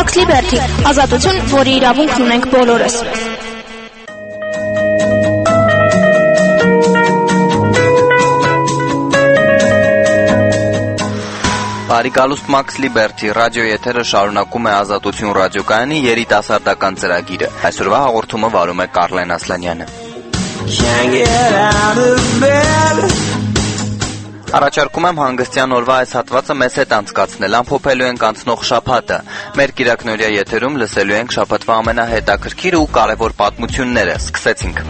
Max Liberty, ազատություն, որի իրավունքն ունենք բոլորս։ Բարիկալուստ Max Liberty ռադիո եթերը շարունակում է Ազատություն ռադիոկայանի երիտասարդական ծրագիրը։ Այսօրվա հաղորդումը վարում է Կարլեն Ասլանյանը։ Առաջարկում եմ հանգստյան օրվա այս հատվածը մեզ հետ անցկացնել, ամփոփելու ենք անցնող շաբաթը։ Մեր կիրակնօրյա եթերում լսելու ենք շաբաթվա ամենահետաքրքիր ու կարևոր պատմությունները։ Սկսեցինք։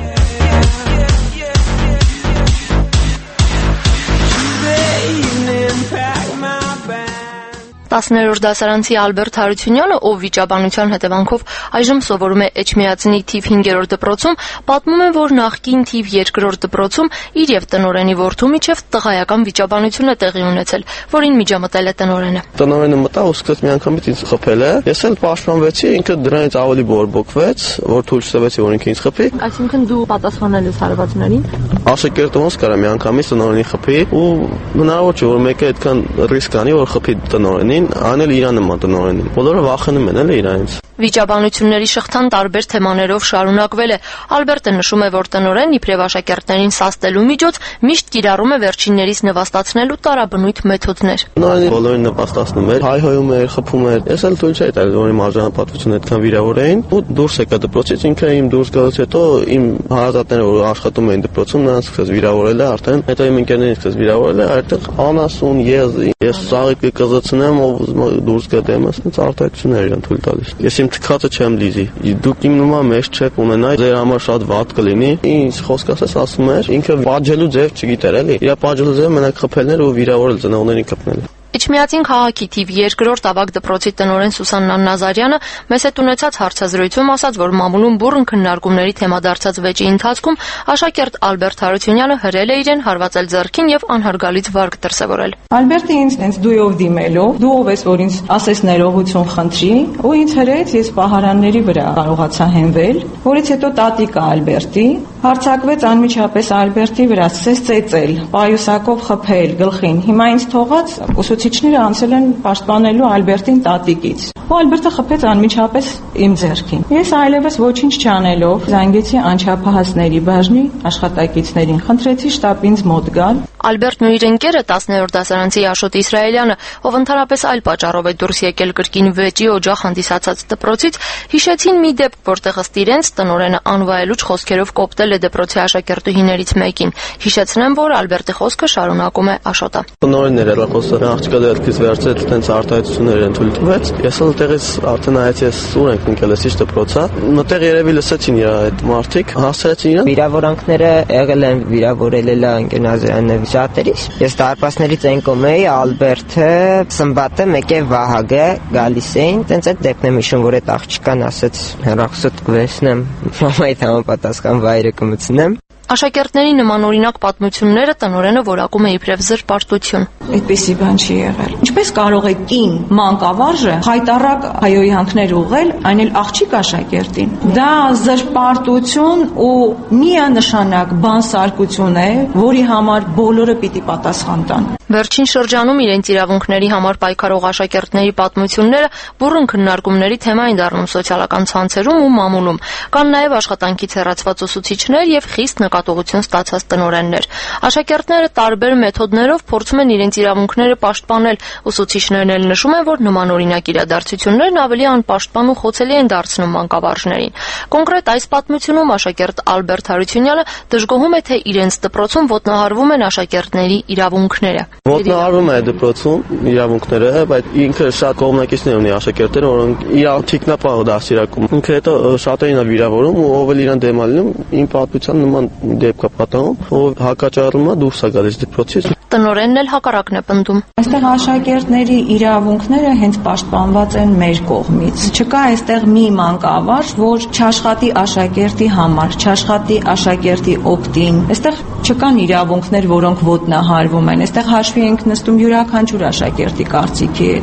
10-րդ դասարանցի Ալբերտ Հարությունյանը, ով վիճաբանության հետևանքով այժմ սովորում է Էջմիածնի թիվ 5-րդ դպրոցում, պատմում է, որ նախկին թիվ 2-րդ դպրոցում իր եւ տնօրենի որդու միջև տղայական վիճաբանություն է տեղի ունեցել, որին միջամտել է տնօրենը։ Տնօրենը մտա ու սկսեց միանգամից ինձ խփել է։ Ես էլ պաշտպանվեցի, ինքը դրանից ավելի բորբոքվեց, որ թույլ չտվեցի, որ ինքը ինձ խփի։ Այսինքն դու պատասխանել ես հարվածներին։ Աշակերտը ոնց կարա միանգամից տնօրենին խփի ու հնարավոր չէ որ մեկը այդքան ռիսկ անի, որ խփի տնօրենին, անել իրան նման տնօրենին։ Բոլորը վախենում են էլ իրանից։ Վիճաբանությունների շղթան տարբեր թեմաներով շարունակվել է։ Ալբերտը նշում է, որ տնօրենն իբրև աշակերտներին սաստելու միջոց միշտ կիրառում է վերջիններից նվաստացնելու տարաբնույթ մեթոդներ։ Տնօրենը բոլորին նպաստացնում էր, հայհոյում էր, խփում էր։ Ես էլ թույլ չէի տալիս, որ իմ արժանապատվությունը այդքան վիրավոր էին, ու դուրս եկա դպրոցից, ինքը իմ դուրս գալուց հետո իմ հարազատները, որ աշխատում էին դպրոցում, նրանց սկսեց վիրավորել է արդեն, հետո իմ ընկերներին սկսեց վիրավորել է, այդտեղ անասուն, ես ծաղիկը կզցնեմ, ով ուզում է դուրս գա դեմս, ինձ արտահայտություններ իրան թույլ տալիս։ Ես իմ թքածը չեմ լիզի։ Դուք իմ նման մեծ չեք ունենա, ձեր համար շատ վատ կլինի։ Ինձ խոսք ասում էր, ինքը պատժելու ձև չգիտեր էլի։ Իր պատժելու ձևը մենակ խփելներ ու վիրավորել ծնողներին կպնել։ Էջմիածին քաղաքի թիվ 2-րդ ավագ դպրոցի տնօրեն Սուսաննա Նազարյանը մեծ հետ ունեցած հարցազրույցում ասաց, որ մամուլում բուռն քննարկումների թեմա դարձած վեճի ընթացքում աշակերտ Ալբերտ Հարությունյանը հրել է իրեն, հարվածել ձեռքին եւ անհարգալից վարք դրսեւորել։ Ալբերտը ինձ դույով դիմելով, դու ով ես, որ ինձ ասես ներողություն խնդրի, ու ինձ հրեց, ես պահարանների վրա կարողացա հենվել, որից հետո տատիկը Ալբերտի հարձակվեց անմիջապես Ալբերտի վրա, սկսեց ծեծել, պայուսակով խփել գլխին։ Հիմա ինձ թողած ուսուցիչները անցել են պաշտպանելու Ալբերտին տատիկից։ Ու Ալբերտը խփեց անմիջապես իմ ձեռքին։ Ես այլևս ոչինչ չանելով զանգեցի անչափահասների բաժնի աշխատակիցներին, խնդրեցի շտապ ինձ մոտ գալ։ Ալբերտն ու իր ընկերը 10-րդ դասարանցի Աշոտ Իսրայելյանը, ով ընդհանրապես այլ պատճառով է դուրս եկել կրկին վեճի օջախ հանդիսացած դպրոցից, հիշեցին մի դեպք, որտեղ ըստ իրենց տնօրենը անվայելուչ խոսքերով կոպտել է դպրոցի աշակերտուհիներից մեկին։ Հիշեցնեմ, որ Ալբերտի խոսքը շարունակում է Աշոտը։ Տնօրենն էր խոսքը, աղջիկը դեռքից վերցրեց, տենց արտահայտություններ են թույլ տվեց։ Ես էլ տեղից արդեն այցի ես ուր ենք ընկել ես ի՞նչ դպրոցա։ Մտեղ երևի լսեցին իր այդ մարդիկ, հասցրեցին իրան։ Վիրավորանքները եղել են, վիրավորել է ընկեր Նազարյանը շատերից։ Ես դարպասներից ենկում էի, Ալբերտը, Սմբատը, մեկ է Վահագը գալիս էին, տենց այդ դեպքն եմ հիշում, որ այդ աղջկան ասեց հեռախոսդ կվերցնեմ, մամայի համապատասխան վայրը կմցնեմ։ Աշակերտների նմանօրինակ պատմությունները տնօրենը որակում է իբրև զրպարտություն։ Այդպեսի բան չի եղել։ Ինչպես կարող է կին մանկավարժը հայտարարակ հայոյանքներ ուղղել, այն էլ աղջիկ աշակերտին։ Դա զրպարտություն ու միանշանակ բանսարկություն է, որի համար բոլորը պիտի պատասխան տան։ Վերջին շրջանում իրենց իրավունքների համար պայքարող աշակերտների պատմությունները բուռն քննարկումների թեմա են դառնում սոցիալական ցանցերում ու մամուլում։ Կան նաև աշխատանքից հեռացված ուսուցիչներ եւ խիստ նկատողություն ստացած տնօրեններ։ Աշակերտները տարբեր մեթոդներով փորձում են իրենց իրավունքները պաշտպանել։ Ուսուցիչներն էլ նշում են, որ նմանօրինակ իրադարձություններն ավելի անպաշտպան ու խոցելի են դարձնում մանկավարժներին։ Կոնկրետ այս պատմությունում աշակերտ Ալբերտ Հարությունյանը դժգոհում է, թե իրենց դպրոցում ոտնահարվում են աշակերտների իրավունքները։ Ոտնահարվում է դպրոցում իրավունքները, բայց ինքը շատ կողմնակիցներ ունի աշակերտները, որոնք իր թիկնապահ դասիրակում։ Ինքը հետո շատերին է վիրավորում ու ով էլ իրան դեմ ալնում, իմ պատմության նման դեպք է պատահում, ով հակաճառում է դուրս է գալիս դպրոցից։ Տնօրենն էլ հակառակն է պնդում։ Այստեղ աշակերտների իրավունքները հենց պաշտպանված են մեր կողմից։ Չկա այստեղ մի մանկավարժ, որ չաշխատի աշակերտի համար, չաշխատի աշակերտի օգտին։ Այստեղ չկան իրավունքներ, որոնք ոտնահարվում են։ Այստեղ հաշվի ենք նստում յուրաքանչյուր աշակերտի կարծիքի։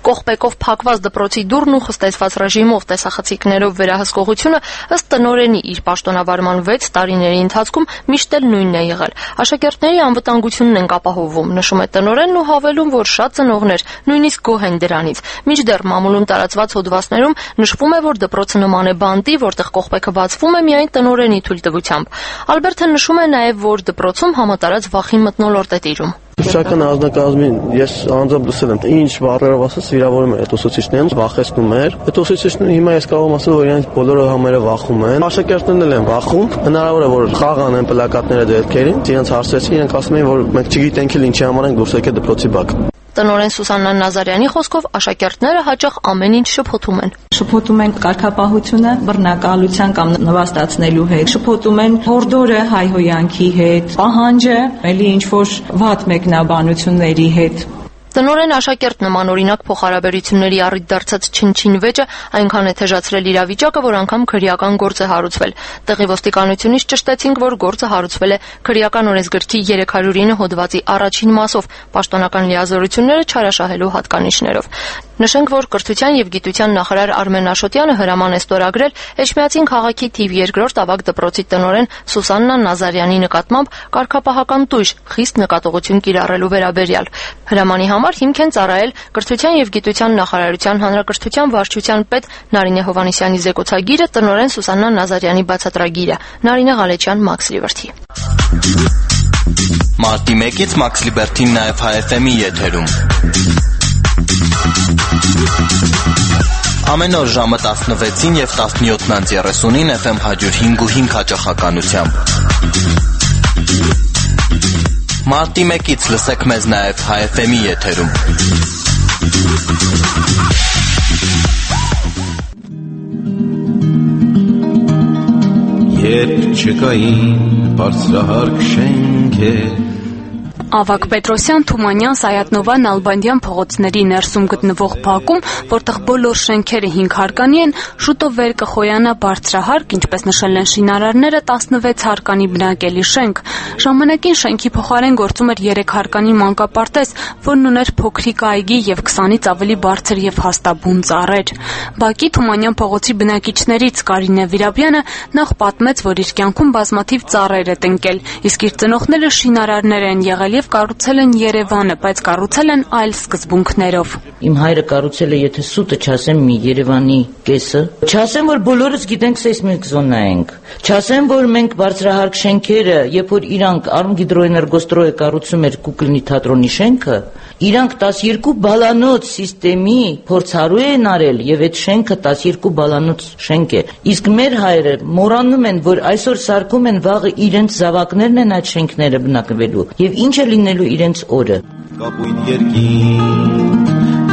կողպեկով փակված դպրոցի դուռն ու խստեցված ռեժիմով տեսախցիկներով վերահսկողությունը ըստ տնօրենի իր պաշտոնավարման 6 տարիների ընթացքում միշտ էլ նույնն է եղել։ Աշակերտների անվտանգությունն են ապահովում, նշում է տնօրենն ու հավելում, որ շատ ծնողներ նույնիսկ գոհ են դրանից։ Մինչդեռ մամուլում տարածված հոդվածներում նշվում է, որ դպրոցը նման է բանտի, որտեղ կողպեկը բացվում է միայն տնօրենի թույլտվությամբ։ Ալբերտը նշում է նաև, որ դպրոցում համատարած վախի մթնոլորտ է տիրում։ Ուսուցչական անձնակազմին ես անձամբ լսել եմ, ինչ բառերով ասած վիրավորում էր այդ ուսուցիչներին, վախեցնում էր։ Այդ ուսուցիչները հիմա ես կարող եմ ասել, որ իրենք բոլորը համերը վախում են։ Աշակերտներն էլ են վախում։ Հնարավոր է, որ խաղ անեն պլակատները դերքերին, իրենց հարցրեցին, իրենք ասում են, որ մենք չգիտենք էլ ինչի համար ենք դուրս եկել դպրոցի բակ։ Տնօրեն Սուսաննա Նազարյանի խոսքով աշակերտները հաճախ ամեն ինչ շփոթում են։ Շփոթում են կարգապահությունը բռնակալության կամ նվաստացնելու հետ, շփոթում են հորդորը հայհոյանքի հետ, պահանջը էլի ինչ-որ վատ մեկնաբանությունների հետ։ Տնօրեն աշակերտ նմանօրինակ փոխհարաբերությունների առիթ դարձած Չինչին վեճը այնքան է թեժացրել իրավիճակը, որ անգամ քրեական գործ է հարուցվել։ Տեղի ոստիկանությունից ճշտեցինք, որ գործը հարուցվել է քրեական օրենսգրքի 309 հոդվածի առաջին մասով, պաշտոնական լիազորությունները չարաշահելու հատկանիշներով։ Նշենք, որ կրթության եւ գիտության նախարար Արմեն Աշոտյանը հրաման է ստորագրել Էջմիածին քաղաքի թիվ 2-րդ ավագ դպրոցի տնօրեն Սուսաննա Նազարյանի նկատմամբ կարգապահական տույժ խիստ նկատողություն կիրառելու վերաբերյալ։ Հրամանի համար հիմք են ծառայել Կրթության եւ գիտության նախարարության հանրակրթության վարչության պետ Նարինե Հովհաննիսյանի զեկուցագիրը, տնօրեն Սուսաննա Նազարյանի բացատրագիրը։ Նարինե Ղալեչյան, Max Liberty։ Մարտի 1-ից Max Liberty-ն նաև HFM-ի եթերում։ Ամեն օր ժամը 16-ին եւ 17:30-ին FM 105.5 հաճախականությամբ։ Մարտի 1-ից լսեք մեզ նաև HFM-ի եթերում։ Երբ չկային բարձրահարկ շենքեր Ավագ Պետրոսյան, Թումանյան, Սայաթնովա, Նալբանդյան փողոցների ներսում գտնվող բակում, որտեղ բոլոր շենքերը 5 հարկանի են, շուտով վեր կխոյանա բարձրահարկ, ինչպես նշել են շինարարները, 16 հարկանի բնակելի շենք։ Ժամանակին շենքի փոխարեն գործում էր 3 հարկանի մանկապարտեզ, որն ուներ փոքրիկ այգի եւ 20-ից ավելի բարձր եւ հաստաբուն ծառեր։ Բակի Թումանյան փողոցի բնակիչներից Կարինե Վիրաբյանը նախ պատմեց, որ իր կյանքում բազմաթիվ ծառեր է տնկել, իսկ իր ծնողները շինարարներ են եղել եւ կառուցել են Երևանը, բայց կառուցել են այլ սկզբունքներով։ Իմ հայրը կառուցել է, եթե սուտը չասեմ, մի Երևանի կեսը։ Չասեմ, որ բոլորս գիտենք սեյսմիկ զոնա ենք։ Չասեմ, որ մենք բարձրահարկ շենքերը, երբ որ իրանք Արմգիդրոէներգոստրոյը կառուցում էր Կուկլնի թատրոնի շենքը, իրանք 12 բալանոց սիստեմի փորձառու են արել եւ այդ շենքը 12 բալանոց շենք է։ Իսկ մեր հայրը մոռանում են, որ այսօր սարքում են, վաղը իրենց զավակներն են այդ շենքները բնակվելու եւ ինչ է լինելու իրենց օրը։ Կապույտ երկինք,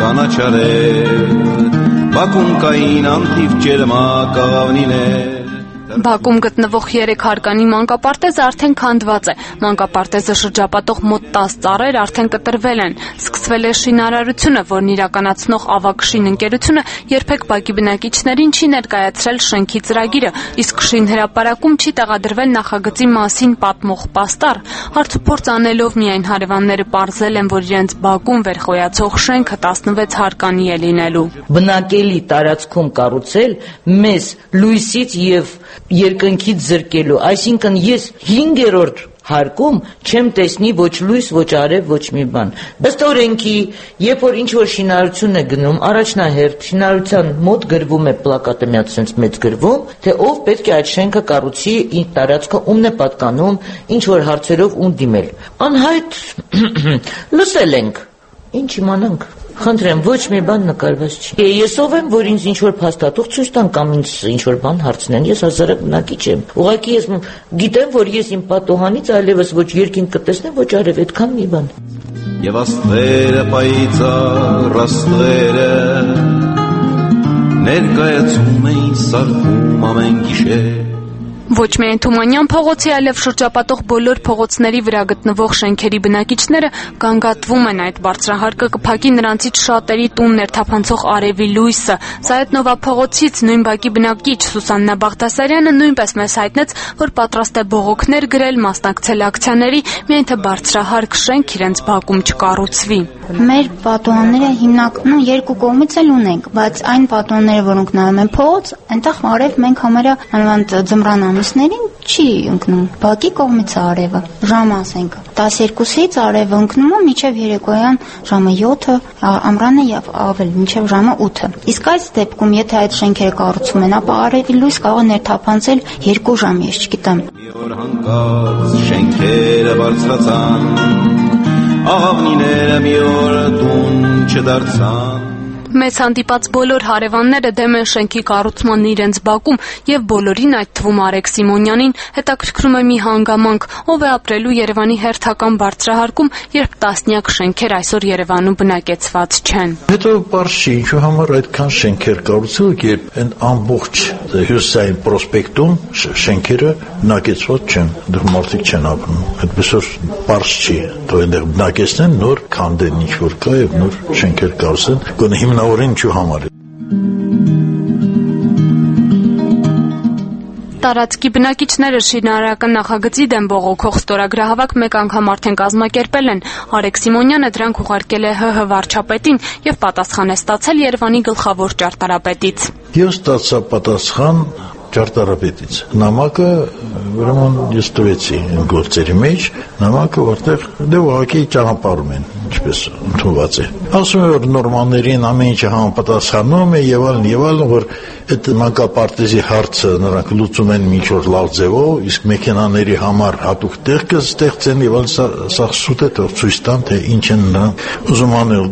կանաչարեր, Բաքում կային անթիվ ջերմակ աղավնիներ։ Բակում գտնվող 3 հարկանի մանկապարտեզը արդեն քանդված է։ Մանկապարտեզը շրջապատող մոտ 10 ծառեր արդեն կտրվել են։ Սկսվել է շինարարությունը, որն իրականացնող ավագ շինընկերությունը երբեք բակի բնակիչներին չի ներկայացրել շենքի ծրագիրը, իսկ շինհրապարակում չի տեղադրվել նախագծի մասին պատմող պաստառ։ Հարցուփորձ անելով միայն հարևանները պարզել են, որ իրենց բակում վերխոյացող շենքը 16 հարկանի է լինելու։ Բնակելի տարածքում կառուցել մեզ լույսից եւ երկնքից զրկելու, այսինքն ես 5-րդ հարկում չեմ տեսնի ոչ լույս, ոչ արև, ոչ մի բան։ Ըստ օրենքի, երբ որ ինչ-որ շինարարություն է գնում, առաջնահերթ շինարարության մոտ գրվում է պլակատը մի հատ sense մեծ գրվում, թե ով պետք է այդ շենքը կառուցի, ինչ տարածքը ումն է պատկանում, ինչ-որ հարցերով ում դիմել։ Անհայտ լսել ենք, ինչ իմանանք։ Խնդրեմ, ոչ մի բան նկարված չի։ Ես ով եմ, որ ինձ ինչ-որ փաստաթուղթ ցույց տան կամ ինձ ինչ-որ բան հարցնեն, ես հազարակ բնակիչ եմ։ Ուղղակի ես գիտեմ, որ ես իմ պատոհանից այլևս ոչ երկինք կտեսնեմ, ոչ արև, այդքան մի բան։ Եվ աստղերը պայծառ աստղերը ներկայացում էին սարքում ամեն գիշեր։ Ոչ միայն Թումանյան փողոցի, այլև շրջապատող բոլոր փողոցների վրա գտնվող շենքերի բնակիչները գանգատվում են այդ բարձրահարկը կփակի նրանցից շատերի տուն ներթափանցող արևի լույսը։ Զայեթնովա փողոցից նույն բակի բնակիչ Սուսաննա Բաղդասարյանը նույնպես մեզ հայտնեց, որ պատրաստ է բողոքներ գրել, մասնակցել ակցիաների, միայն թե բարձրահարկ շենք իրենց բակում չկառուցվի։ Մեր պատուհանները հիմնականում երկու կողմից էլ ունենք, բայց այն պատուհանները, որոնք նայում են փողոց, այնտեղ արև մենք համարյա անվանդ ձմռան ամիսներին չի ընկնում։ Բակի կողմից է արևը, ժամը ասենք 12-ից արևը ընկնում է մինչև երեկոյան ժամը 7-ը, ամռանը եւ ավել մինչև ժամը 8-ը։ Իսկ այս դեպքում, եթե այդ շենքերը կառուցում են, ապա արևի լույս կարող է ներթափանցել 2 ժամ, ես չգիտեմ։ Մի օր հանկարծ շենքերը բարձրացան, աղավնիները մի օր տուն չդարձան։ Մեծ հանդիպած բոլոր հարևանները դեմ են շենքի կառուցմանն իրենց բակում եւ բոլորին, այդ թվում Արեգ Սիմոնյանին, հետաքրքրում է մի հանգամանք, ով է ապրելու Երևանի հերթական բարձրահարկում, երբ տասնյակ շենքեր այսօր Երևանում բնակեցված չեն։ Հետո բարձ չի, ինչու համար այդքան շենքեր կառուցել, երբ այն ամբողջ հյուսային պրոսպեկտում շենքերը բնակեցված չեն, դեռ մարդիկ չեն ապրում։ Այդպես որ բարձ չի, թող այնտեղ բնակեցնեն, նոր քանդեն ինչ որ կա եւ նոր շենքեր կառուցեն, գոնե հիմնավորեն ինչու համար։ Տարածքի բնակիչները շինարարական նախագծի դեմ բողոքող ստորագրահավաք մեկ անգամ արդեն կազմակերպել են։ Արեգ Սիմոնյանը դրանք ուղարկել է ՀՀ վարչապետին եւ պատասխան է ստացել Երևանի գլխավոր ճարտարապետից։ Ես ստացա պատասխան ճարտարապետից։ Նամակը ուրեմն ես տվեցի գործերի մեջ, նամակը որտեղ դե ուղղակի ճանապարհում են, ինչպես ընդունված է։ Ասում է որ նորմաններին ամեն ինչը համապատասխանում է եւ այլն, որ այդ մանկապարտեզի հարցը նրանք լուծում են ինչ որ լավ ձևով, իսկ մեքենաների համար հատուկ տեղ կստեղծեն եւ այլն, սա սուտ է թող ցույց տան թե ինչ են նրանք ուզում անել։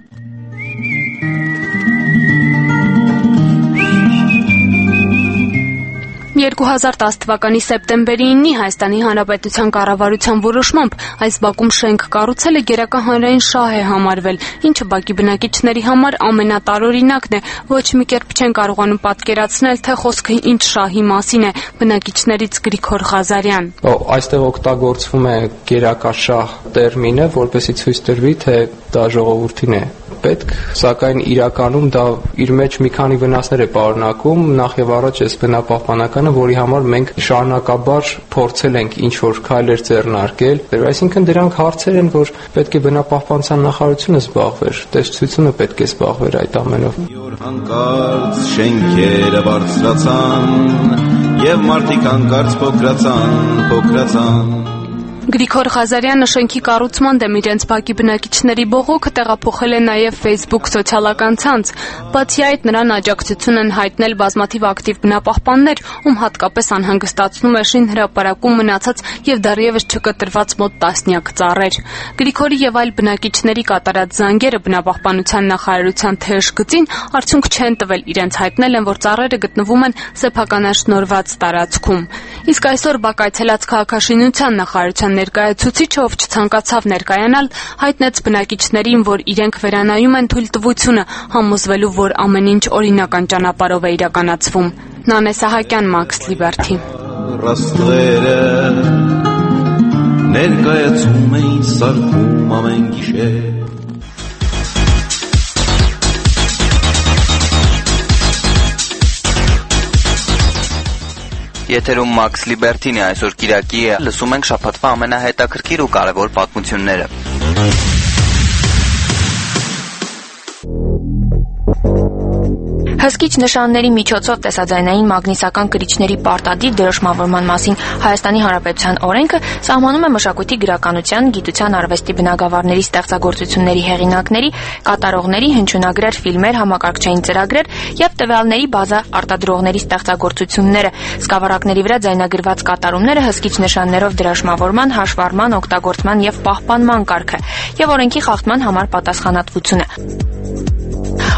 2010 թվականի սեպտեմբերի 9-ի Հայաստանի Հանրապետության կառավարության որոշմամբ այս բակում շենք կառուցելը գերական հանրային շահ է համարվել, ինչը բակի բնակիչների համար ամենատարօրինակն է, ոչ մի կերպ չեն կարողանում պատկերացնել, թե խոսքը ինչ շահի մասին է, բնակիչներից Գրիգոր Ղազարյան։ Այստեղ օգտագործվում է գերակաշահ տերմինը, որպեսզի ցույց տրվի, թե դա ժողովրդին է պետք, սակայն իրականում դա իր մեջ մի քանի վնասներ է պարունակում, նախ եւ առաջ էս բնապահպանականը, որի համար մենք շարունակաբար փորձել ենք ինչ-որ քայլեր ձեռնարկել, այսինքն դրանք հարցեր են, որ պետք է բնապահպանության նախարարությունը զբաղվեր, տեսչությունը պետք է զբաղվեր այդ ամենով։ Հանկարծ շենքերը բարձրացան եւ մարդիկ հանկարծ փոքրացան։ Գրիգոր Ղազարյանը շենքի կառուցման դեմ իրենց բակի բնակիչների բողոքը տեղափոխել է նաև Facebook սոցիալական ցանց։ Բացի այդ, նրան աջակցություն են հայտնել բազմաթիվ ակտիվ բնապահպաններ, ում հատկապես անհանգստացնում է շինհրապարակում մնացած եւ դեռևս չկտրված մոտ տասնյակ ծառեր։ Գրիգորի եւ այլ բնակիչների կատարած զանգերը բնապահպանության նախարարության թեժ գծին արդյունք չեն տվել, իրենց հայտնել են, որ ծառերը գտնվում են սեփականաշնորհված տարածքում։ Իսկ այսօր բակ այցելած քաղաքաշինության նախարարության ներկայացուցիչը, ով չցանկացավ ներկայանալ, հայտնեց բնակիչներին, որ իրենք վերանայում են թույլտվությունը, համոզվելու, որ ամեն ինչ օրինական ճանապարհով է իրականացվում։ Նանե Սահակյան, Max Liberty։ Ռաստղերը ներկայացում էին սարքում ամեն գիշեր։ Եթերում Max Liberty-ն է, այսօր Կիրակի է, լսում ենք շաբաթվա ամենահետաքրքիր ու կարևոր պատմությունները։ Հսկիչ նշանների միջոցով տեսաձայնային մագնիսական կրիչների պարտադիր դրոշմավորման մասին Հայաստանի Հանրապետության օրենքը սահմանում է մշակույթի, գրականության, գիտության, արվեստի բնագավառների ստեղծագործությունների հեղինակների, կատարողների, հնչյունագրեր, ֆիլմեր, համակարգչային ծրագրեր եւ տվյալների բազա արտադրողների ստեղծագործությունները, սկավառակների վրա ձայնագրված կատարումները, հսկիչ նշաններով դրոշմավորման, հաշվառման, օգտագործման եւ պահպանման կարգը եւ օրենքի խախտման համար պատասխանատվությունը։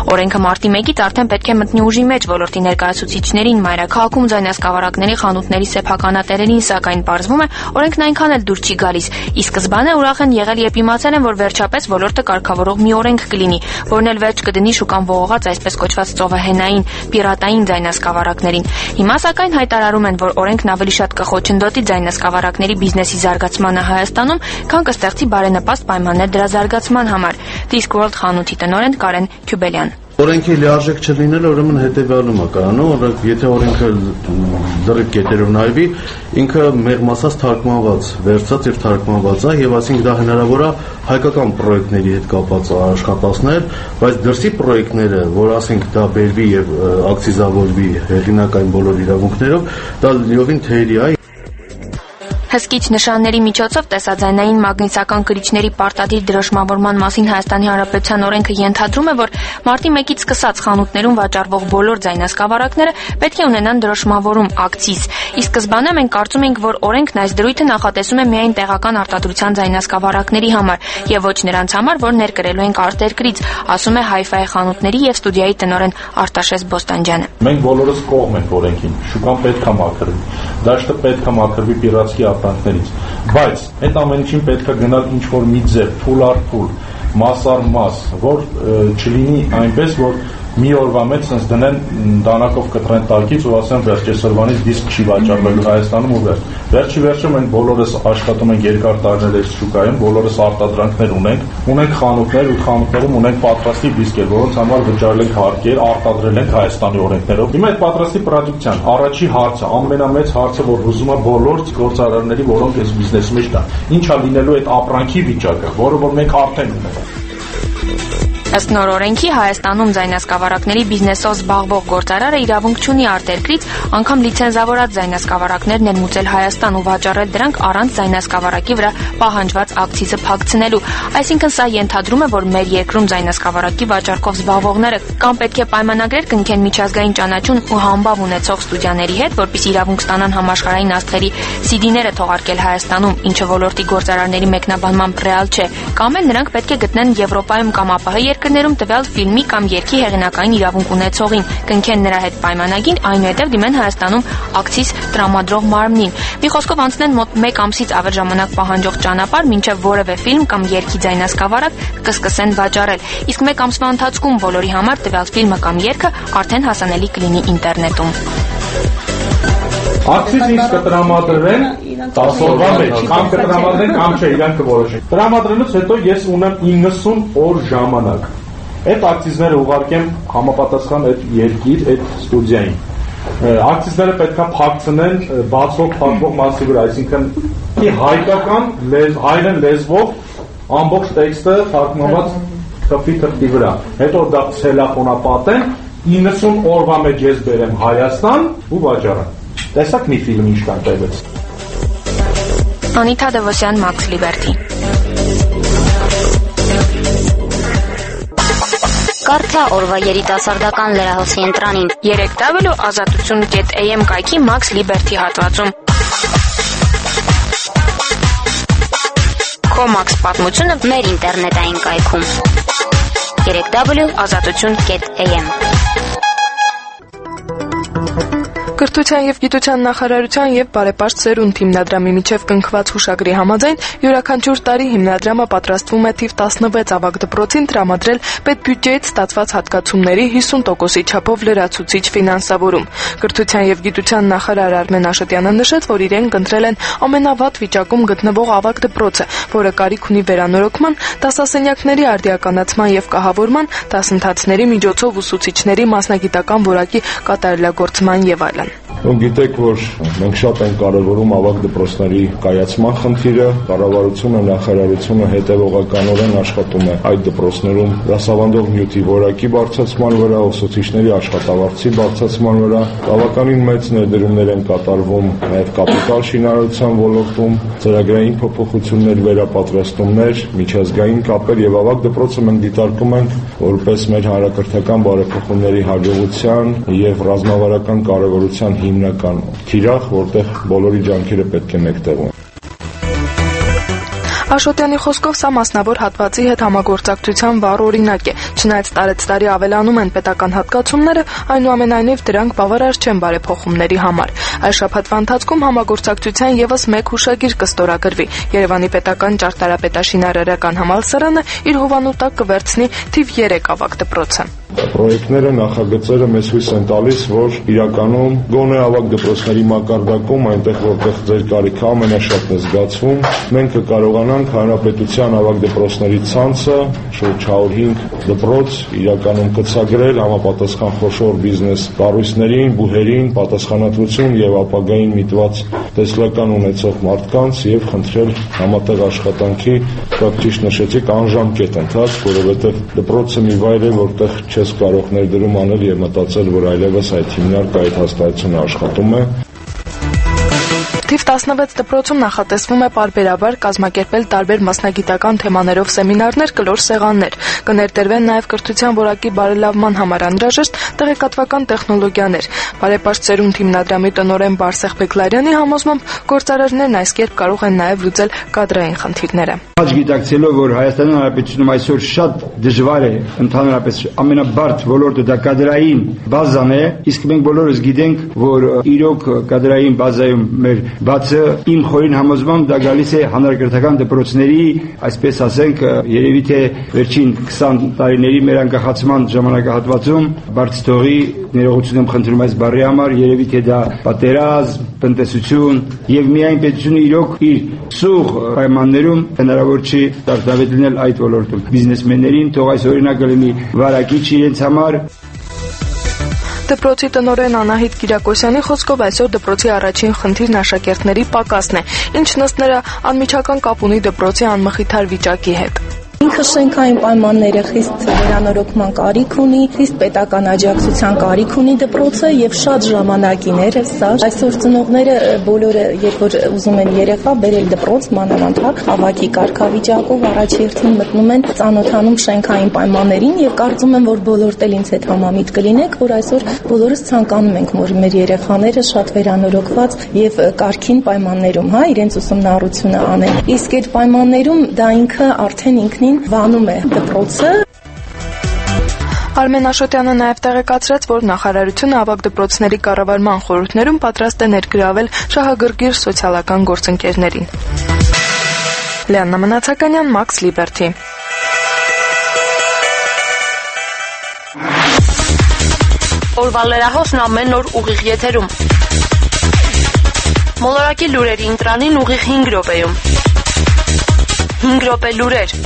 Օրենքը մարտի 1-ից արդեն պետք է մտնի ուժի մեջ ոլորտի ներկայացուցիչներին, մայրաքաղաքում ձայնասկավառակների խանութների սեփականատերերին, սակայն պարզվում է, օրենքն այնքան էլ դուր չի գալիս։ Ի սկզբանե ուրախ են եղել, երբ իմացել են, որ վերջապես ոլորտը կարգավորող մի օրենք կլինի, որն էլ վերջ կդնի շուկան ողողած այսպես կոչված ծովահենային, պիրատային ձայնասկավառակներին։ Հիմա սակայն հայտարարում են, որ օրենքն ավելի շատ կխոչընդոտի ձայնասկավառակների բիզնեսի զարգացմանը Հայաստանում, քան կստեղծի բարենպաստ պայմաններ դրա զարգացման համար։ Discworld խանութի տնօրեն Կարեն Քյուբելյան: Օրենքի լիարժեք չլինելը ուրեմն հետևյալում է կայանում, օրինակ եթե օրենքը դրիկ կետերով նայվի, ինքը մեղմասած թարգմանված, վերցած եւ թարգմանված է, եւ այսինքն դա հնարավոր է հայկական պրոյեկտների հետ կապված աշխատանքներ, բայց դրսի պրոյեկտները, որ ասենք դա բերվի եւ ակցիզավորվի հեղինակային բոլոր իրավունքներով, դա լիովին թերի է։ Հսկիչ նշանների միջոցով տեսաձայնային մագնիսական կրիչների պարտադիր դրոշմավորման մասին Հայաստանի Հանրապետության օրենքը ենթադրում է, որ մարտի 1-ից սկսած խանութներում վաճառվող բոլոր ձայնասկավառակները պետք է ունենան դրոշմավորում ակցիզ։ Ի սկզբանե մենք կարծում էինք, որ օրենքն այս դրույթը նախատեսում է միայն տեղական արտադրության ձայնասկավառակների համար եւ ոչ նրանց համար, որ ներկրելու ենք արտերկրից, ասում է Hi-Fi խանութների եւ ստուդիայի տնօրեն Արտաշես Բոստանջյանը։ Մենք բոլորս կողմ ենք օրենքին, շուկան պետք է մաքրվի, դաշտը պետք է մաքրվի պիրատի արտանքներից, բայց այդ ամեն ինչին պետք է գնալ ինչ-որ մի ձև, փուլ առ փուլ, մաս առ մաս, որ չլինի այնպես, որ մի օրվա մեջ sense դնեն դանակով կտրեն տակից ու ասեն վերջ այսօրվանից դիսկ չի վաճառվելու Հայաստանում ու վերջ։ Վերջի վերջում մենք բոլորս աշխատում ենք երկար տարիներ այս շուկայում, բոլորս արտադրանքներ ունենք խանութներ ու խանութներում ունենք պատրաստի դիսկեր, որոնց համար վճարել ենք հարկեր, արտադրել ենք Հայաստանի օրենքներով։ Հիմա այդ պատրաստի պրոդուկցիան առաջի հարցը, ամենամեծ հարցը, որ ուզում է բոլոր գործարարների, որոնք այս բիզնեսի մեջ կան, ինչա լինելու այդ ապրանքի վիճակը, որը որ մենք արդեն ունենք։ Ըստ նոր օրենքի Հայաստանում ձայնասկավառակների բիզնեսով զբաղվող գործարարը իրավունք չունի արտերկրից անգամ լիցենզավորած ձայնասկավառակներ ներմուծել Հայաստան ու վաճառել դրանք առանց ձայնասկավառակի վրա պահանջված ակցիզը փակցնելու։ Այսինքն սա ենթադրում է, որ մեր երկրում ձայնասկավառակի վաճառքով զբաղվողները կամ պետք է պայմանագրեր կնքեն միջազգային ճանաչում ու համբավ ունեցող ստուդիաների հետ, որպեսզի իրավունք ստանան համաշխարհային աստղերի CD-ները թողարկել Հայաստանում, ինչը ոլորտի գործարարների մեկնաբանմամբ ռեալ չէ, կամ էլ նրանք պետք է գտնեն Եվրոպայում կամ ԱՊՀ երկրներում տվյալ ֆիլմի կամ երգի հեղինակային իրավունք ունեցողին, կնքեն նրա հետ պայմանագիր, այնուհետև դիմեն Հայաստանում ակցիզ տրամադրող մարմնին։ Մի խոսքով անցնեն մոտ 1 ամսից ավել ժամանակ պահանջող ճանապարհ, մինչև որևէ ֆիլմ կամ երգի ձայնասկավառակ կսկսեն վաճառել։ Իսկ 1 ամսվա ընթացքում բոլորի համար տվյալ ֆիլմը կամ երգը արդեն հասանելի կլինի ինտերնետում։ Ակցիզը իսկ կտրամադրվեն 10 օրվա մեջ, կամ կտրամադրեն, կամ չէ, իրանք կորոշեն։ Տրամադրելուց հետո ես ունեմ 90 օր ժամանակ։ Այդ ակցիզները ուղարկեմ համապատասխան այդ երկիր, այդ ստուդիային։ Ակցիզները պետք է փակցնեն բացվող փակվող մասի վրա, այսինքն հայկական հայերեն լեզվով ամբողջ տեքստը թարգմանված թփի վրա։ Հետո դա ցելոֆոնապատեն 90 օրվա մեջ ես բերեմ Հայաստան ու վաճառեմ։ Տեսակ մի ֆիլմ ինչքան տևեց։ Անիթա Դևոսյան, Max Liberty։ Կարդա օրվա երիտասարդական լրահոսի ընտրանին 3W ազատություն.am կայքի Max Liberty հատվածում։ Քո Max պատմությունը մեր ինտերնետային կայքում 3W ազատություն.am Կրթության եւ գիտության նախարարության եւ Բարեպաշտ սերունդ հիմնադրամի միջև կնքված հուշագրի համաձայն յուրաքանչյուր տարի հիմնադրամը պատրաստվում է թիվ 16 ավագ դպրոցին տրամադրել պետբյուջեից ստացված հատկացումների 50%-ի չափով լրացուցիչ ֆինանսավորում։ Կրթության եւ գիտության նախարար Արմեն Աշոտյանը նշեց, որ իրենք ընտրել են ամենավատ վիճակում գտնվող ավագ դպրոցը, որը կարիք ունի վերանորոգման, դասասենյակների արդիականացման եւ կահավորման, դասընթացների միջոցով ուսուցիչների մասնագիտական որակի կատարելագործման եւ այլն։ Գիտեք, որ մենք շատ ենք կարևորում ավագ դպրոցների կայացման խնդիրը, կառավարությունը, նախարարությունը հետևողականորեն աշխատում է այդ դպրոցներում դասավանդող նյութի որակի բարձրացման վրա, ուսուցիչների աշխատավարձի բարձրացման վրա, բավականին մեծ ներդրումներ են կատարվում նաև կապիտալ շինարարության ոլորտում, ծրագրային փոփոխություններ, վերապատրաստումներ, միջազգային կապեր եւ ավագ դպրոցը մենք դիտարկում ենք որպես մեր հանրակրթական բարեփոխումների հաջողության եւ ռազմավարական կարեւորության հիմնական թիրախ, որտեղ բոլորի ջանքերը պետք է մեկտեղվեն։ Աշոտյանի խոսքով սա մասնավոր հատվածի հետ համագործակցության վառ օրինակ է։ Չնայած տարեցտարի ավելանում են պետական հատկացումները, այնուամենայնիվ դրանք բավարար չեն բարեփոխումների համար։ Այս շաբաթվա ընթացքում համագործակցության եւս մեկ հուշագիր կստորագրվի։ Երևանի պետական ճարտարապետաշինարարական համալսարանը իր հովանու տակ կվերցնի թիվ 3 ավագ դպրոցը։ Պրոյեկտները, նախագծերը մեզ հույս են տալիս, որ իրականում գոնե ավագ դպրոցների մակարդակում, այնտեղ որտեղ ձեր կարիքը ամենաշատն է զգացվում, մենք կկարողանանք հանրապետության ավագ դպրոցների ցանցը շուրջ 105 դպրոց իրականում կցագրել համապատասխան խոշոր բիզնես կառույցներին, բուհերին, պատասխանատվություն եւ ապագային միտված տեսլական ունեցող մարդկանց եւ խնդրել համատեղ աշխատանքի, շատ ճիշտ նշեցիք, անժամկետ ընթացք, որովհետեւ դպրոցը մի վայր է, որտեղ չես կարող ներդրում անել եւ մտածել, որ այլևս այդ հիմնարկը, այդ հաստատությունը աշխատում է։ Թիվ 16 դպրոցում նախատեսվում է պարբերաբար կազմակերպել տարբեր մասնագիտական թեմաներով սեմինարներ, կլոր սեղաններ։ Կներդրվեն նաև կրթության որակի բարելավման համար անհրաժեշտ տեղեկատվական տեխնոլոգիաներ։ Բարեպաշտ սերունդ հիմնադրամի տնօրեն Բարսեղ Բեգլարյանի համոզմամբ գործարարներն այս կերպ կարող են նաև լուծել կադրային խնդիրները։ Գիտակցելով, որ Հայաստանի Հանրապետությունում այսօր շատ դժվար է ընդհանրապես ամենաբարդ ոլորտը դա կադրային բազան է, իսկ մենք բոլորս գիտենք, որ իրոք կադրային բազայում մեր բացը իմ խորին համոզմամբ դա գալիս է հանրակրթական դպրոցների, այսպես ասենք, երևի թե վերջին 20 տարիների մեր անկախացման ժամանակահատվածում բարձրթողի ներողություն եմ խնդրում այս բառի համար, երևի թե դա պատերազմ, տնտեսություն եւ միայն պետությունը իրոք իր սուղ պայմաններում հնարավոր չի դարձնել լինել այդ ոլորտում։ Բիզնեսմեններին թող այս օրինակը լինի վարակիչ իրենց համար։ Դպրոցի տնօրեն Անահիտ Կիրակոսյանի խոսքով այսօր դպրոցի առաջին խնդիրն աշակերտների պակասն է, ինչն ըստ նրա անմիջական կապ ունի դպրոցի անմխիթար վիճակի հետ։ Ինքը շենքային պայմանները խիստ վերանորոգման կարիք ունի, խիստ պետական աջակցության կարիք ունի դպրոցը եւ շատ ժամանակիներ է սա։ Այսօր ծնողները բոլորը, երբ որ ուզում են երեխա բերել դպրոց, մանավանդ ավագի կարգավիճակով առաջերտին մտնում են ծանոթանում շենքային պայմաններին եւ կարծում են, որ բոլորդ էլ ինձ հետ համամիտ կլինեք, որ այսօր բոլորս ցանկանում ենք, որ մեր երեխաները շատ վերանորոգված եւ կարգին պայմաններում, իրենց ուսումնառությունը անեն։ Իսկ այդ պայմաններում դա ինքը արդեն ինքնին վանում է դպրոցը։ Արմեն Աշոտյանը նաև տեղեկացրեց, որ նախարարությունը ավագ դպրոցների կառավարման խորհուրդներում պատրաստ է ներգրավել շահագրգիռ սոցիալական գործընկերներին։ Լիաննա Մնացականյան, Max Liberty։ Օրվա լրահոսն ամեն օր ուղիղ եթերում։ Մոլորակի լուրերի ընտրանին ուղիղ 5 րոպեում։ 5 րոպե լուրեր։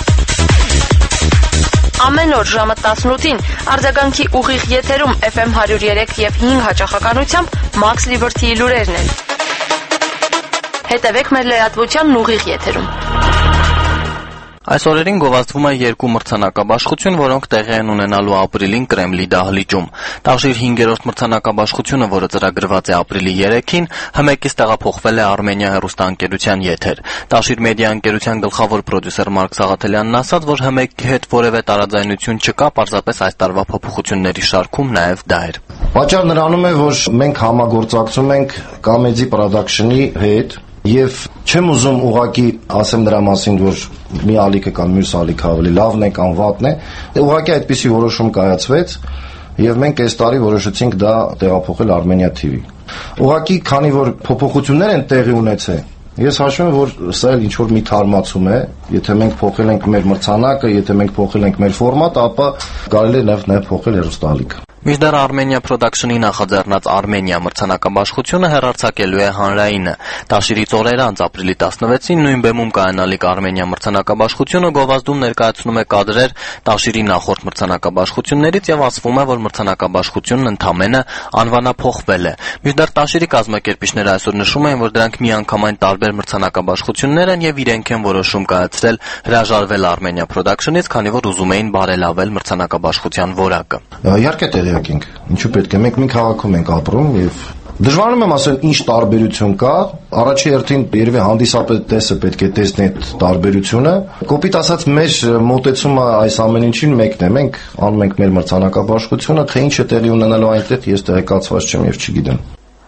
Ամեն օր ժամը 18-ին արձագանքի ուղիղ եթերում FM 103 եւ 5 հաճախականությամբ Max Liberty-ի լուրերն են։ Հետևեք մեր լրատվությանն ուղիղ եթերում։ Այս օրերին գովազդվում է 2 մրցանակաբաշխություն, որոնք տեղի են ունենալու ապրիլին Կրեմլի դահլիճում։ Տաղժիր 5-րդ մրցանակաբաշխությունը, որը ծրագրված է ապրիլի 3-ին, հմեկից տեղափոխվել է Արմենիա հեռուստաընկերության եթեր։ Տաղժիր մեդիա ընկերության գլխավոր պրոդյուսեր Մարկ Սաղաթելյանն ասաց, որ հմեկի հետ որևէ տարաձայնություն չկա, պարզապես այս տարվա փոփոխությունների շարքում նաև դա էր։ Պատճառը նրանում է, որ մենք համագործակցում ենք Comedy Production-ի հետ եւ չեմ ուզում ուղակի ասեմ դրա մասին, որ մի ալիքը կամ մյուս ալիքը ավելի լավն է կամ վատն է, ուղակի այդպիսի որոշում կայացվեց եւ մենք այս տարի որոշեցինք դա տեղափոխել Armenia TV։ Ուղակի քանի որ փոփոխություններ են տեղի ունեցել, ես հաշվում եմ, որ սա էլ ինչ որ մի թարմացում է, եթե մենք փոխել ենք մեր մրցանակը, եթե մենք փոխել ենք մեր ֆորմատը, ապա կարելի է նաեւ փոխել հեռուստաալիքը։ Մինչդեռ Armenia Production-ի նախաձեռնած Armenia մրցանակաբաշխությունը հեռարձակելու է հանրայինը։ Տաշիրից օրեր անց ապրիլի 16-ին նույն բեմում կայանալիք Armenia մրցանակաբաշխությունը գովազդում ներկայացնում է կադրեր Տաշիրի նախորդ մրցանակաբաշխություններից եւ ասվում է, որ մրցանակաբաշխությունն ընդամենը անվանափոխվել է։ Մինչդեռ Տաշիրի կազմակերպիչները այսօր նշում են, որ դրանք միանգամայն տարբեր մրցանակաբաշխություններ են եւ իրենք են որոշում կայացրել հրաժարվել Armenia Production-ից, քանի որ ուզում էին բարելավել մրցանակաբաշխության որակը։ Իհարկե տեղյակ ենք, ինչու պետք է, մենք մի քաղաքում ենք ապրում եւ դժվարանում եմ ասել ինչ տարբերություն կա, առաջի հերթին երևի հանդիսատեսը պետք է տեսնի այդ տարբերությունը, կոպիտ ասած մեր մոտեցումը այս ամեն ինչին մեկն է, մենք անում ենք մեր մրցանակաբաշխությունը, թե ինչ է տեղի ունենալու այնտեղ ես տեղեկացված չեմ եւ չգիտեմ։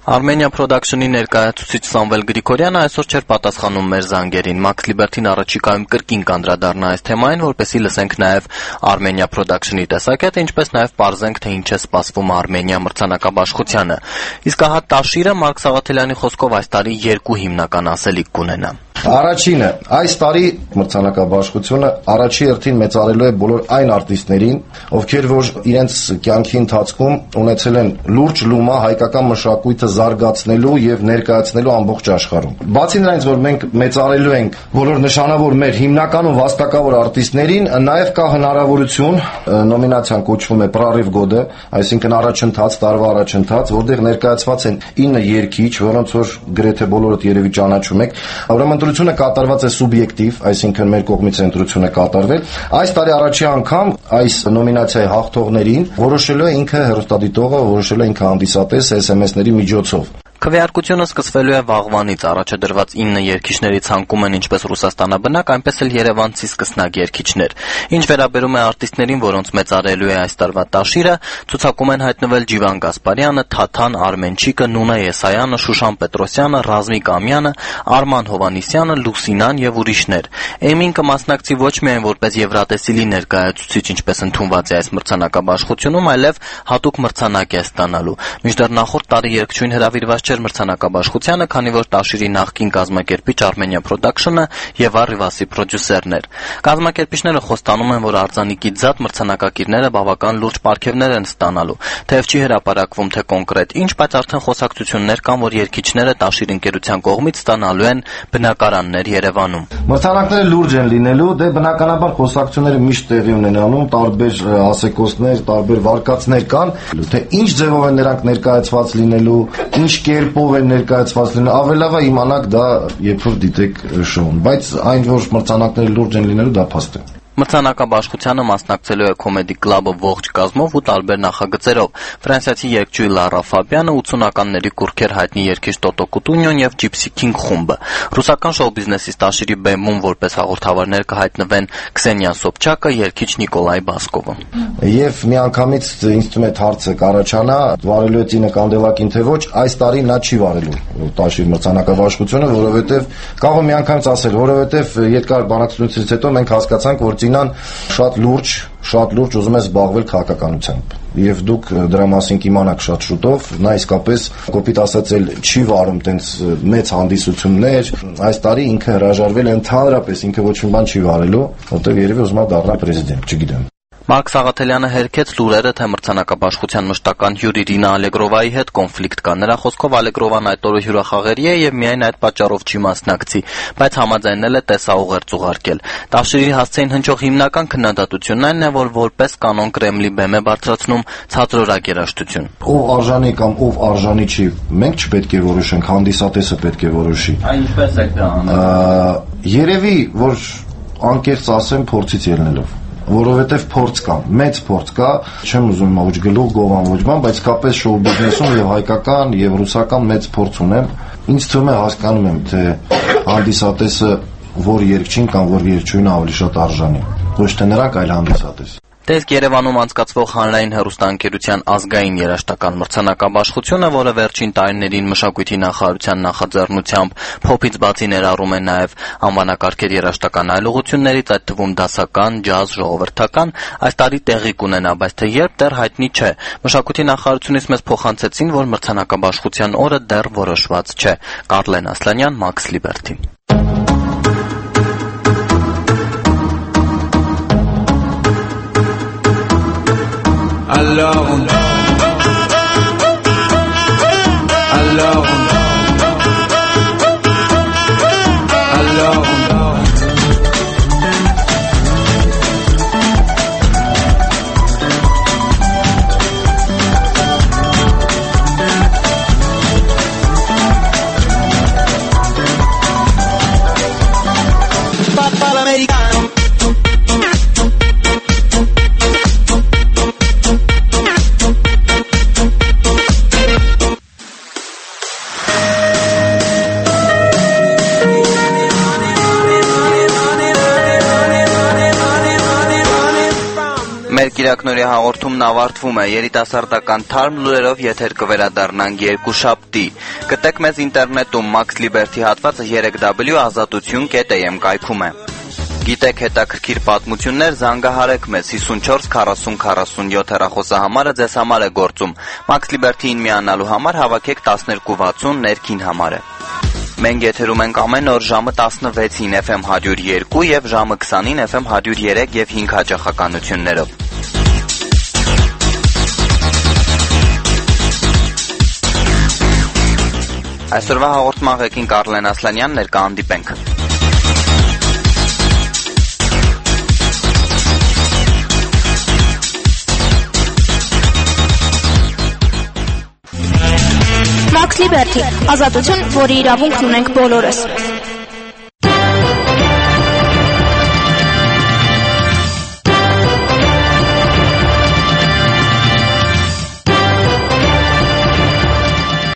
Armenia Production-ի ներկայացուցիչ Սամվել Գրիգորյանը այսօր չէր պատասխանում մեր զանգերին։ Max Liberty-ն առաջիկայում կրկին կանդրադառնա այս թեմային, որպեսզի լսենք նաև Armenia Production-ի տեսակետը, ինչպես նաև պարզենք, թե ինչ է սպասվում Armenia մրցանակաբաշխությանը։ Իսկ ահա Տաշիրը Մարկ Սաղաթելյանի խոսքով այս տարի 2 հիմնական ասելիք կունենա։ Առաջինը, այս տարի մրցանակաբաշխությունը առաջի հերթին մեծարելու է բոլոր այն արտիստներին, ովքեր որ իրենց կյանքի ընթացքում ունեցել են լուրջ լումա հայկական մշակույթը զարգացնելու եւ ներկայացնելու ամբողջ աշխարհում։ Բացի նրանից, որ մենք մեծարելու ենք բոլոր նշանավոր մեր հիմնական ու վաստակավոր արտիստներին, նաեւ կա հնարավորություն, նոմինացիան կոչվում է Prorыв года, այսինքն առաջընթաց, տարվա առաջընթաց, որտեղ ներկայացված են 9 երգիչ, որոնց որ գրեթե բոլորդ երևի ճանաչում եք։ Ուրեմն ընտրությունը կատարված է սուբյեկտիվ, այսինքն մեր կողմից ընտրություն է կատարվել։ Այս տարի առաջի անգամ այս նոմինացիայի հաղթողներին որոշելու է ինքը հեռուստադիտողը, որոշելու է ինքը հանդիսատես SMS-ների միջոցով։ Քվեարկությունը սկսվելու է վաղվանից, առաջադրված 9 երգիչների ցանկում են ինչպես ռուսաստանաբնակ, այնպես էլ երևանցի սկսնակ երգիչներ։ Ինչ վերաբերում է արտիստներին, որոնց մեծարելու է այս տարվա Տաշիրը, ցուցակում են հայտնվել Ջիվան Գասպարյանը, Թաթան Արմենչիկը, Նունա Եսայանը, Շուշան Պետրոսյանը, Ռազմիկ Ամյանը, Արման Հովանիսյանը, Լուսինան եւ ուրիշներ։ Էմին կմասնակցի ոչ միայն որպես Եվրատեսիլի ներկայացուցիչ, ինչպես ընդունված է այս մրցանակաբաշխությունում, այլև հատուկ մրցանակ է ստանալու։ Մինչդեռ նախորդ տարի երգչույն հրավիրված մրցանակաբաշխությանը, քանի որ Տաշիրի նախկին կազմակերպիչ Armenia Production-ը եւ Arrivas-ի պրոդյուսերն էր։ Կազմակերպիչները խոստանում են, որ արձանիկի ձատ մրցանակակիրները բավական լուրջ պարգևներ են ստանալու, թեև չի հրապարակվում թե կոնկրետ ինչ, բայց արդեն խոսակցություններ կան, որ երգիչները Տաշիր ընկերության կողմից ստանալու են բնակարաններ Երևանում։ Մրցանակները լուրջ են լինելու, դե բնականաբար խոսակցությունները միշտ տեղի ունենալու, տարբեր ասեկոսներ, տարբեր վարկածներ կան, թե ինչ ձևով են նրանք ներկայացված լինելու, ինչ կերպով են ներկայացված լինելու, ավելավա իմանաք դա երբ որ դիտեք շոուն, բայց այն որ մրցանակները լուրջ են լինելու դա փաստ է։ Մրցանակաբաշխությանը մասնակցելու է Comedy Club-ը ողջ կազմով ու տարբեր նախագծերով։ Ֆրանսիացի երգչուհի Լարա Ֆաբյանը, 80-ականների կուրքեր հայտնի երգիչ Տոտո Կուտունյոն եւ Gypsy King խումբը։ Ռուսական շոու բիզնեսի Տաշիրի բեմում որպես հաղորդավարներ կհայտնվեն Քսենիա Սոբչակը, երգիչ Նիկոլայ Բասկովը։ Եվ միանգամից ինձ թվում է հարցը կառաջանա, վարելու է Տինը Կանդելակին թե ոչ, այս տարի նա չի վարելու Տաշիր մրցանակաբաշխությունը, որովհետեւ կարող եմ միանգամից ասել, որովհետեւ երկար բանակցությունից հետո մենք հասկացանք, որ Տինան շատ լուրջ ուզում է զբաղվել քաղաքականությամբ եւ դուք դրա մասին կիմանաք շատ շուտով, նա իսկապես կոպիտ ասած էլ չի վարում տենց մեծ հանդիսություններ, այս տարի ինքը հրաժարվել է ընդհանրապես, ինքը ոչ մի բան չի վարելու, որտեղ երևի ուզում է դառնալ պրեզիդենտ, չգիտեմ։ Մարկ Սաղաթելյանը հերքեց լուրերը, թե մրցանակաբաշխության մշտական հյուր Իրինա Ալեգրովայի հետ կոնֆլիկտ կա։ Նրա խոսքով Ալեգրովան այդ օրը հյուրախաղերի է եւ միայն այդ պատճառով չի մասնակցի, բայց համաձայնել է տեսաուղերձ ուղարկել։ Տաշիրի հասցեին հնչող հիմնական քննադատությունն այն է, որ որպես կանոն Կրեմլի բեմ է բարձրացնում ցածրորակ երաժշտություն։ Ով արժանի կամ ով արժանի չի, մենք չպետք է որոշենք, հանդիսատեսը պետք է որոշի։ Ինչպես է դա անում։ Երևի որ անկեղծ ասեմ փորձից ելնելով, որովհետև փորձ կա, մեծ փորձ կա, չեմ ուզում ոչ գլուխ գովան ոչ բան, բայց կապես շոու բիզնեսում եւ հայկական եւ ռուսական մեծ փորձ ունեմ։ Ինձ թվում է հասկանում եմ, թե հանդիսատեսը որ երգչին կամ որ երգչուհին ավելի շատ արժանի, ոչ թե նրանք, այլ հանդիսատես։ Տեսք Երևանում անցկացվող հանրային հեռուստաընկերության ազգային երաժշտական մրցանակաբաշխությունը, որը վերջին տարիներին մշակույթի նախարարության նախաձեռնությամբ փոփից բացի ներառում է նաև անվանակարգեր երաժշտական այլ ուղղություններից, այդ թվում դասական, ջազ, ժողովրդական, այս տարի տեղի կունենա, բայց թե երբ դեռ հայտնի չէ։ Մշակույթի նախարարությունից մեզ փոխանցեցին, որ մրցանակաբաշխության օրը դեռ որոշված չէ։ Կարլեն Ասլանյան, Max Liberty։ Alors Կիրակնորի հաղորդումն ավարտվում է։ Երիտասարդական թարմ լուրերով եթեր կվերադառնանք երկուշաբթի։ Գտեք մեզ ինտերնետում Max Liberty հատվածը 3w.azatutun.am կայքում է։ Գիտեք հետաքրքիր պատմություններ, զանգահարեք մեզ 54 40 47 հեռախոսահամարը ձեզ համար է գործում։ Max Liberty-ին միանալու համար հավաքեք 1260 ներքին համարը։ Մենք եթերում ենք ամեն օր ժամը 16-ին FM 102 եւ ժամը 20-ին FM 103 եւ 5 հաճախականություններով։ Այսօրվա հաղորդման ղեկին Կարլեն Ասլանյանն էր, կհանդիպենք։ Max Liberty, ազատություն, որի իրավունքն ունենք բոլորս։